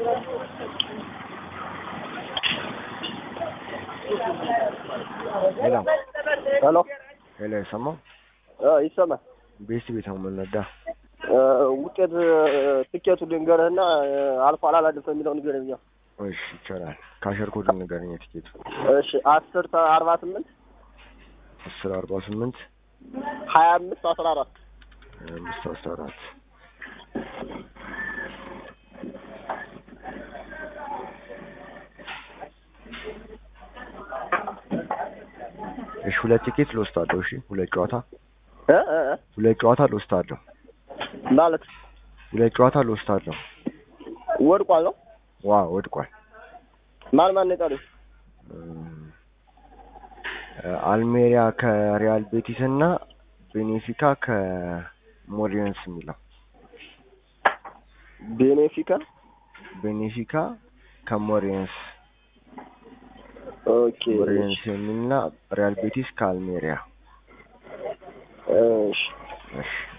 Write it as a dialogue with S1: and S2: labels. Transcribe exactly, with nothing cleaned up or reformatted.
S1: ሄሎ
S2: ሄሎ
S1: ሄሎ ሰማ
S2: አ ይሰማ
S1: ቤት ቤት ነው የምንነዳ
S2: ውጤት ትኬቱ ልንገርህና አልፎ አላላደፈ የሚለው ንገረኝ።
S1: እሺ ይቻላል። ካሸር ኮድ ንገረኝ ትኬቱ።
S2: እሺ አስር አርባ ስምንት
S1: አስር አርባ ስምንት
S2: ሀያ አምስት አስራ አራት
S1: ሀያ አምስት አስራ አራት እሺ ሁለት ቲኬት ልወስዳለሁ። እሺ ሁለት ጨዋታ
S2: እ እ
S1: ሁለት ጨዋታ ልወስዳለሁ
S2: ማለት
S1: ሁለት ጨዋታ ልወስዳለሁ።
S2: ወድቋል ነው?
S1: ዋው ወድቋል።
S2: ማን ማን ነው የጣለው?
S1: አልሜሪያ ከሪያል ቤቲስ እና ቤኔፊካ ከሞሪየንስ የሚለው
S2: ቤኔፊካ
S1: ቤኔፊካ ከሞሪየንስ
S2: ኦኬ
S1: ሞሪየንስ እና ሪያል ቤቲስ ከአልሜሪያ።
S2: እሺ
S1: እሺ